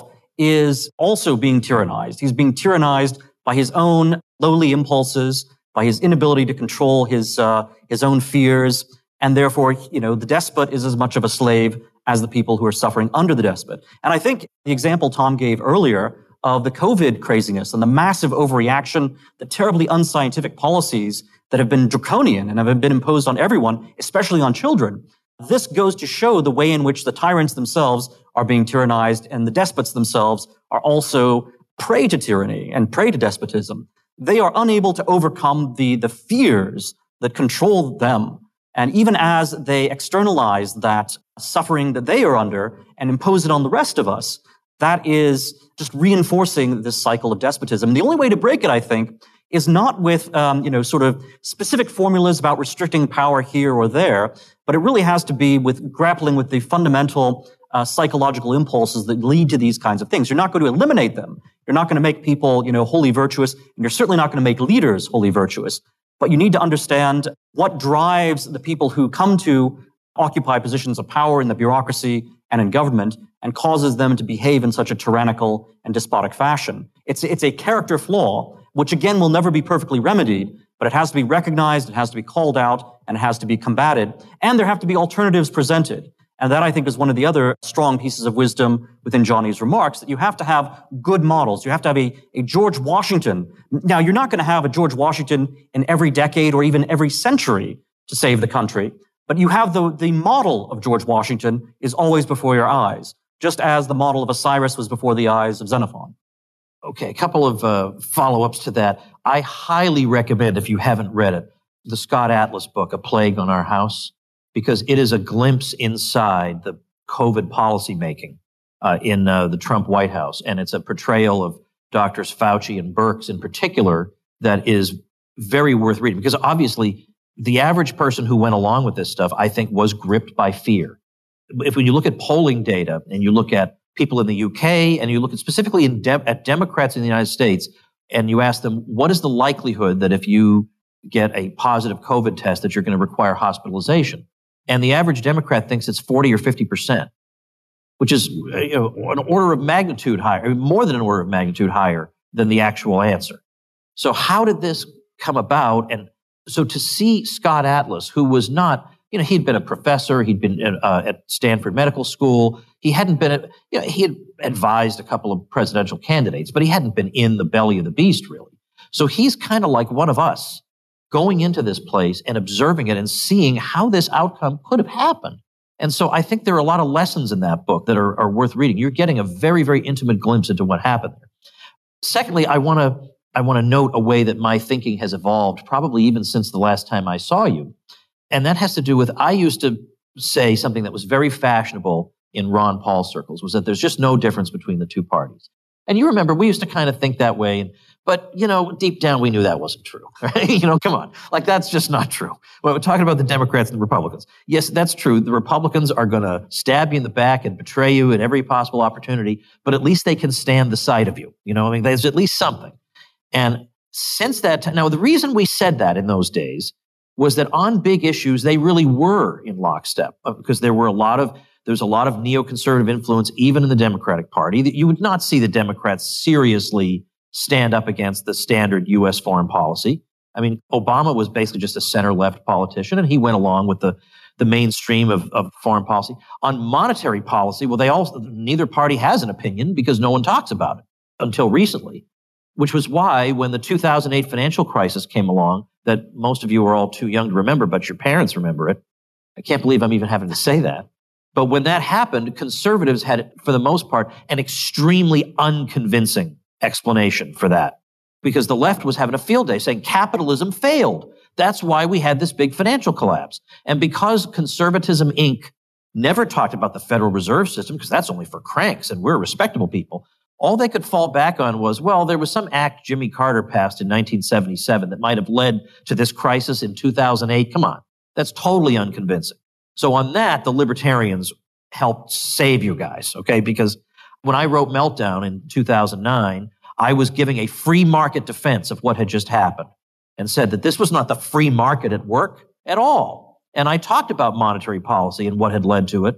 is also being tyrannized. He's being tyrannized by his own lowly impulses, by his inability to control his uh, his own fears, and therefore, you know, the despot is as much of a slave as the people who are suffering under the despot. And I think the example Tom gave earlier of the COVID craziness and the massive overreaction, the terribly unscientific policies that have been draconian and have been imposed on everyone, especially on children. This goes to show the way in which the tyrants themselves are being tyrannized and the despots themselves are also prey to tyranny and prey to despotism. They are unable to overcome the, the fears that control them. And even as they externalize that suffering that they are under and impose it on the rest of us, that is just reinforcing this cycle of despotism. The only way to break it, I think, is not with, um, you know, sort of specific formulas about restricting power here or there, but it really has to be with grappling with the fundamental uh, psychological impulses that lead to these kinds of things. You're not going to eliminate them. You're not going to make people, you know, wholly virtuous, and you're certainly not going to make leaders wholly virtuous. But you need to understand what drives the people who come to occupy positions of power in the bureaucracy and in government and causes them to behave in such a tyrannical and despotic fashion. It's, it's a character flaw, which again will never be perfectly remedied, but it has to be recognized, it has to be called out, and it has to be combated. And there have to be alternatives presented. And that, I think, is one of the other strong pieces of wisdom within Johnny's remarks, that you have to have good models. You have to have a, a George Washington. Now, you're not going to have a George Washington in every decade or even every century to save the country, but you have the, the model of George Washington is always before your eyes, just as the model of Osiris was before the eyes of Xenophon. Okay, a couple of uh, follow-ups to that. I highly recommend, if you haven't read it, the Scott Atlas book, A Plague on Our House, because it is a glimpse inside the COVID policymaking uh, in uh, the Trump White House. And it's a portrayal of Doctors Fauci and Birx in particular that is very worth reading, because obviously the average person who went along with this stuff, I think, was gripped by fear. If when you look at polling data and you look at people in the U K and you look at specifically in de- at Democrats in the United States, and you ask them, what is the likelihood that if you get a positive COVID test that you're going to require hospitalization? And the average Democrat thinks it's forty or fifty percent, which is, you know, an order of magnitude higher, more than an order of magnitude higher than the actual answer. So how did this come about? And so to see Scott Atlas, who was not, you know, he'd been a professor, he'd been uh, at Stanford Medical School, he hadn't been, a, you know, he had advised a couple of presidential candidates, but he hadn't been in the belly of the beast, really. So he's kind of like one of us, going into this place and observing it and seeing how this outcome could have happened. And so I think there are a lot of lessons in that book that are, are worth reading. You're getting a very, very intimate glimpse into what happened there. Secondly, I want to I want to note a way that my thinking has evolved, probably even since the last time I saw you. And that has to do with, I used to say something that was very fashionable in Ron Paul circles, was that there's just no difference between the two parties. And you remember, we used to kind of think that way, but, you know, deep down we knew that wasn't true. Right? You know, come on. Like, that's just not true. When we're talking about the Democrats and the Republicans. Yes, that's true. The Republicans are going to stab you in the back and betray you at every possible opportunity, but at least they can stand the sight of you. You know, I mean, there's at least something. And since that time, now the reason we said that in those days was that on big issues, they really were in lockstep, because there were a lot of, there's a lot of neoconservative influence, even in the Democratic Party, that you would not see the Democrats seriously stand up against the standard U S foreign policy. I mean, Obama was basically just a center-left politician, and he went along with the, the mainstream of, of foreign policy. On monetary policy, well, they all, neither party has an opinion because no one talks about it until recently, which was why when the two thousand eight financial crisis came along, that most of you are all too young to remember, but your parents remember it. I can't believe I'm even having to say that. But when that happened, conservatives had, for the most part, an extremely unconvincing explanation for that, because the left was having a field day saying capitalism failed. That's why we had this big financial collapse. And because Conservatism Incorporated never talked about the Federal Reserve System, because that's only for cranks and we're respectable people, all they could fall back on was, well, there was some act Jimmy Carter passed in nineteen seventy-seven that might have led to this crisis in two thousand eight. Come on. That's totally unconvincing. So on that, the libertarians helped save you guys, okay? Because when I wrote Meltdown in two thousand nine, I was giving a free market defense of what had just happened and said that this was not the free market at work at all. And I talked about monetary policy and what had led to it.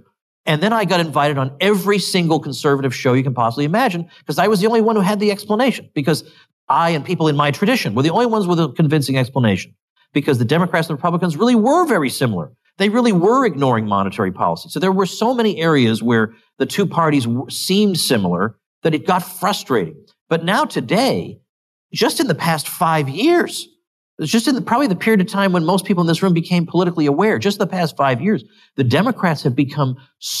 And then I got invited on every single conservative show you can possibly imagine because I was the only one who had the explanation, because I and people in my tradition were the only ones with a convincing explanation, because the Democrats and the Republicans really were very similar. They really were ignoring monetary policy. So there were so many areas where the two parties w- seemed similar that it got frustrating. But now today, just in the past five years, it's just in the, probably the period of time when most people in this room became politically aware, just the past five years, the Democrats have become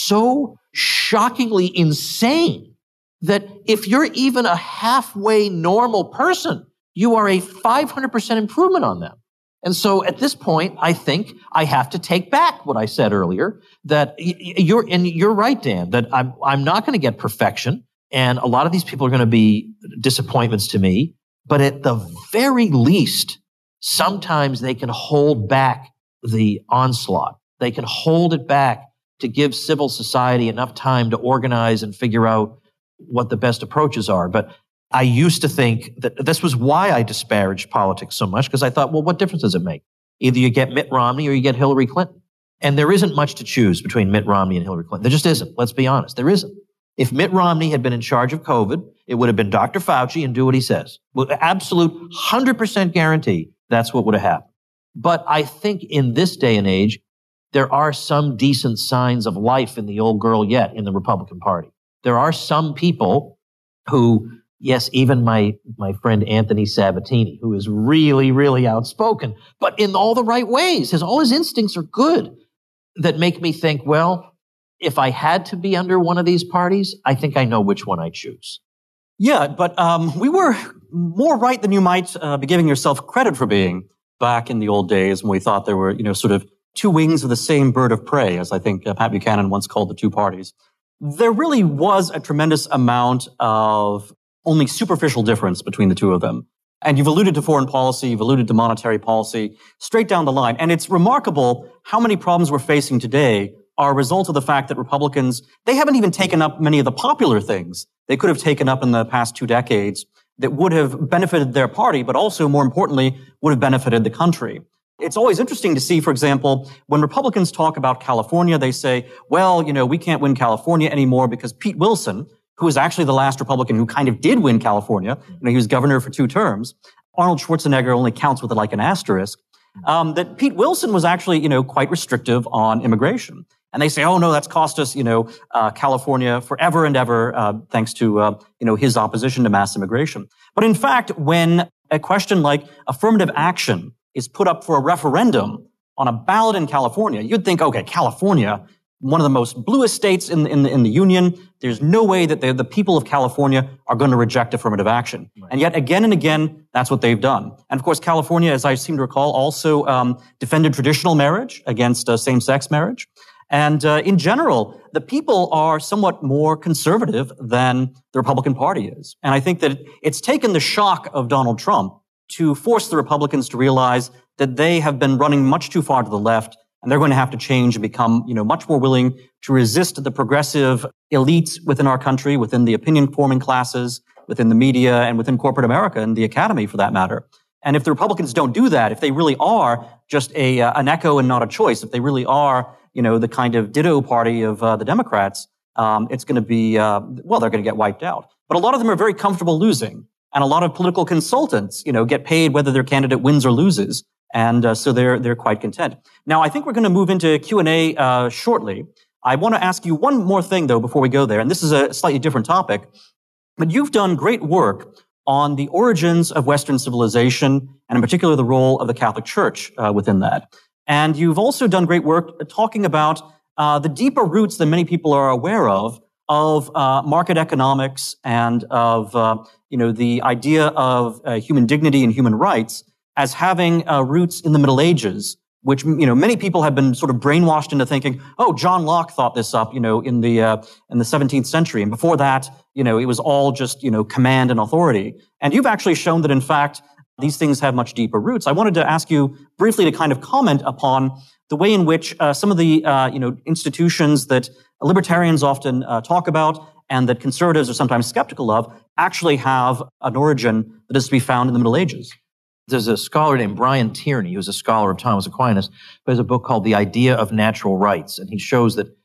so shockingly insane that if you're even a halfway normal person, you are a five hundred percent improvement on them. And so at this point, I think I have to take back what I said earlier, that you're, and you're right, Dan, that I'm, I'm not going to get perfection. And a lot of these people are going to be disappointments to me. But at the very least, sometimes they can hold back the onslaught. They can hold it back to give civil society enough time to organize and figure out what the best approaches are. But I used to think that this was why I disparaged politics so much, because I thought, well, what difference does it make? Either you get Mitt Romney or you get Hillary Clinton. And there isn't much to choose between Mitt Romney and Hillary Clinton. There just isn't. Let's be honest. There isn't. If Mitt Romney had been in charge of COVID, it would have been Doctor Fauci and do what he says. With absolute one hundred percent guarantee that's what would have happened. But I think in this day and age, there are some decent signs of life in the old girl yet in the Republican Party. There are some people who, yes, even my, my friend Anthony Sabatini, who is really, really outspoken, but in all the right ways. His, all his instincts are good, that make me think, well, if I had to be under one of these parties, I think I know which one I choose. Yeah, but um, we were more right than you might uh, be giving yourself credit for being back in the old days when we thought there were, you know, sort of two wings of the same bird of prey, as I think uh, Pat Buchanan once called the two parties. There really was a tremendous amount of only superficial difference between the two of them. And you've alluded to foreign policy, you've alluded to monetary policy, straight down the line. And it's remarkable how many problems we're facing today are a result of the fact that Republicans, they haven't even taken up many of the popular things they could have taken up in the past two decades that would have benefited their party, but also, more importantly, would have benefited the country. It's always interesting to see, for example, when Republicans talk about California, they say, well, you know, we can't win California anymore because Pete Wilson, who was actually the last Republican who kind of did win California, you know, he was governor for two terms. Arnold Schwarzenegger only counts with like an asterisk. Um, that Pete Wilson was actually, you know, quite restrictive on immigration. And they say, oh, no, that's cost us, you know, uh, California forever and ever, uh, thanks to, uh, you know, his opposition to mass immigration. But in fact, when a question like affirmative action is put up for a referendum on a ballot in California, you'd think, okay, California, one of the most bluest states in, in, in the union, there's no way that the people of California are going to reject affirmative action. Right. And yet, again and again, that's what they've done. And of course, California, as I seem to recall, also um, defended traditional marriage against uh, same-sex marriage. And uh, in general, the people are somewhat more conservative than the Republican Party is. And I think that it's taken the shock of Donald Trump to force the Republicans to realize that they have been running much too far to the left, and they're going to have to change and become, you know, much more willing to resist the progressive elites within our country, within the opinion-forming classes, within the media, and within corporate America and the academy, for that matter. And if the Republicans don't do that, if they really are just a uh, an echo and not a choice, if they really are, you know, the kind of ditto party of uh, the Democrats, um, it's going to be, uh, well, they're going to get wiped out. But a lot of them are very comfortable losing. And a lot of political consultants, you know, get paid whether their candidate wins or loses. And uh, so they're they're quite content. Now, I think we're going to move into Q and A uh, shortly. I want to ask you one more thing, though, before we go there. And this is a slightly different topic. But you've done great work on the origins of Western civilization, and in particular, the role of the Catholic Church uh, within that. And you've also done great work talking about uh, the deeper roots than many people are aware of, of uh, market economics and of, uh, you know, the idea of uh, human dignity and human rights as having uh, roots in the Middle Ages, which, you know, many people have been sort of brainwashed into thinking, oh, John Locke thought this up, you know, in the uh, in the seventeenth century. And before that, you know, it was all just, you know, command and authority. And you've actually shown that, in fact, these things have much deeper roots. I wanted to ask you briefly to kind of comment upon the way in which uh, some of the, uh, you know, institutions that libertarians often uh, talk about and that conservatives are sometimes skeptical of actually have an origin that is to be found in the Middle Ages. There's a scholar named Brian Tierney, who's a scholar of Thomas Aquinas, who has a book called The Idea of Natural Rights. And he shows that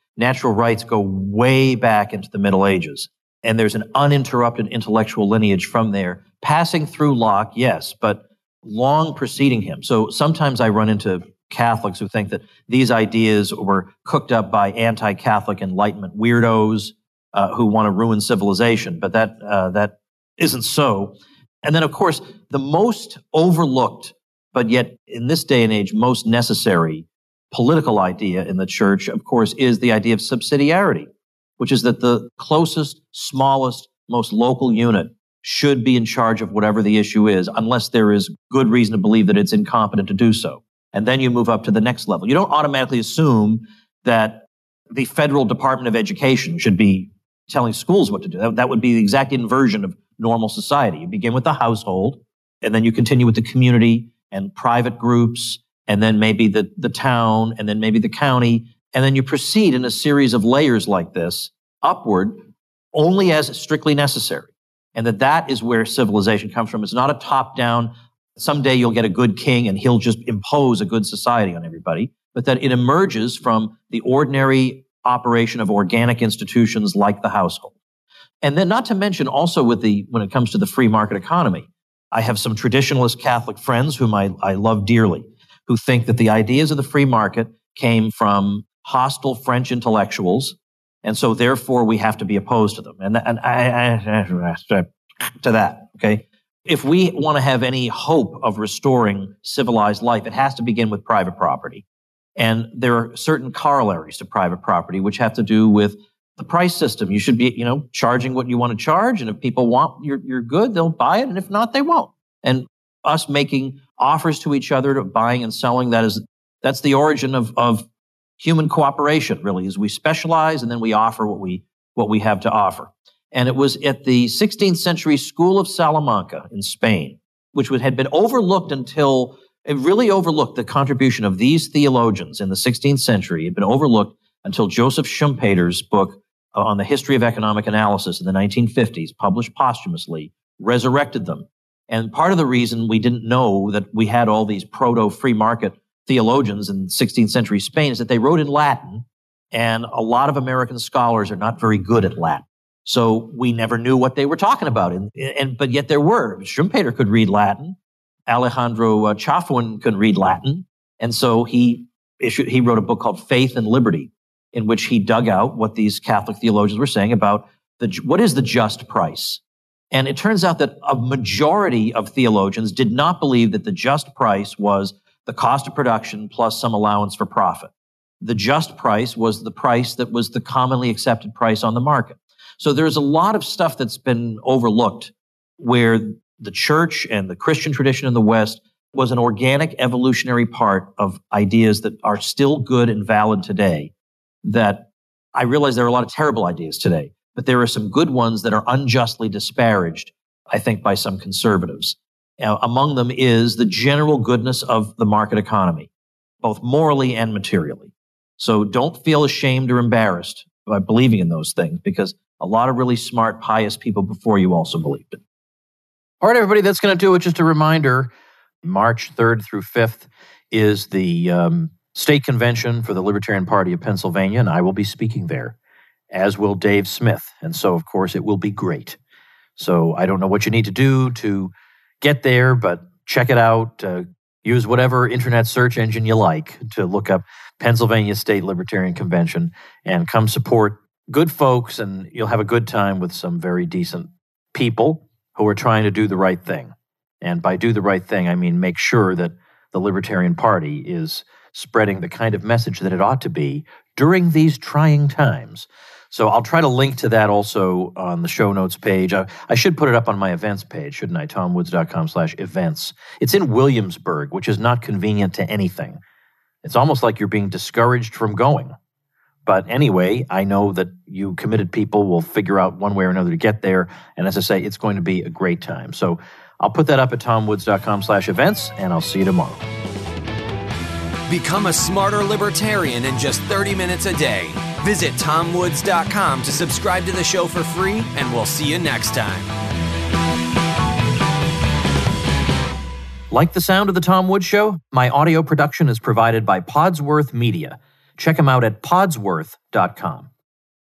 natural rights go way back into the Middle Ages. And there's an uninterrupted intellectual lineage from there, passing through Locke, yes, but long preceding him. So sometimes I run into Catholics who think that these ideas were cooked up by anti-Catholic Enlightenment weirdos uh, who want to ruin civilization, but that uh, that isn't so. And then, of course, the most overlooked, but yet in this day and age most necessary political idea in the church, of course, is the idea of subsidiarity, which is that the closest, smallest, most local unit should be in charge of whatever the issue is, unless there is good reason to believe that it's incompetent to do so. And then you move up to the next level. You don't automatically assume that the federal Department of Education should be telling schools what to do. That, that would be the exact inversion of normal society. You begin with the household, and then you continue with the community and private groups, and then maybe the, the town, and then maybe the county, and then you proceed in a series of layers like this upward only as strictly necessary. And that that is where civilization comes from. It's not a top-down, someday you'll get a good king and he'll just impose a good society on everybody, but that it emerges from the ordinary operation of organic institutions like the household. And then not to mention also with the, when it comes to the free market economy, I have some traditionalist Catholic friends whom I, I love dearly, who think that the ideas of the free market came from hostile French intellectuals, and so therefore we have to be opposed to them. And, and I, I, I, to that, okay? If we want to have any hope of restoring civilized life, it has to begin with private property. And there are certain corollaries to private property, which have to do with the price system. You should be, you know, charging what you want to charge. And if people want your, your good, they'll buy it. And if not, they won't. And us making offers to each other to buying and selling, that is, that's the origin of, of human cooperation, really, is we specialize and then we offer what we, what we have to offer. And it was at the sixteenth century School of Salamanca in Spain, which had been overlooked until, it really overlooked the contribution of these theologians in the sixteenth century. It had been overlooked until Joseph Schumpeter's book on the history of economic analysis in the nineteen fifties, published posthumously, resurrected them. And part of the reason we didn't know that we had all these proto-free market theologians in sixteenth century Spain is that they wrote in Latin, and a lot of American scholars are not very good at Latin. So we never knew what they were talking about. And, and but yet there were. Schumpeter could read Latin. Alejandro uh, Chafuin could read Latin. And so he issued, he wrote a book called Faith and Liberty, in which he dug out what these Catholic theologians were saying about the, what is the just price. And it turns out that a majority of theologians did not believe that the just price was the cost of production plus some allowance for profit. The just price was the price that was the commonly accepted price on the market. So there's a lot of stuff that's been overlooked where the church and the Christian tradition in the West was an organic evolutionary part of ideas that are still good and valid today. That I realize there are a lot of terrible ideas today, but there are some good ones that are unjustly disparaged, I think, by some conservatives. Now, among them is the general goodness of the market economy, both morally and materially. So don't feel ashamed or embarrassed by believing in those things, because a lot of really smart, pious people before you also believed it. All right, everybody, that's going to do it. Just a reminder, March third through fifth is the um, state convention for the Libertarian Party of Pennsylvania, and I will be speaking there, as will Dave Smith. And so, of course, it will be great. So I don't know what you need to do to get there, but check it out. Uh, use whatever internet search engine you like to look up Pennsylvania State Libertarian Convention and come support good folks, and you'll have a good time with some very decent people who are trying to do the right thing. And by do the right thing, I mean make sure that the Libertarian Party is spreading the kind of message that it ought to be during these trying times. So I'll try to link to that also on the show notes page. I, I should put it up on my events page, shouldn't I? tomwoods.com slash events. It's in Williamsburg, which is not convenient to anything. It's almost like you're being discouraged from going. But anyway, I know that you committed people will figure out one way or another to get there. And as I say, it's going to be a great time. So I'll put that up at tomwoods.com slash events, and I'll see you tomorrow. Become a smarter libertarian in just thirty minutes a day. Visit tom woods dot com to subscribe to the show for free, and we'll see you next time. Like the sound of The Tom Woods Show? My audio production is provided by Podsworth Media. Check him out at podsworth dot com.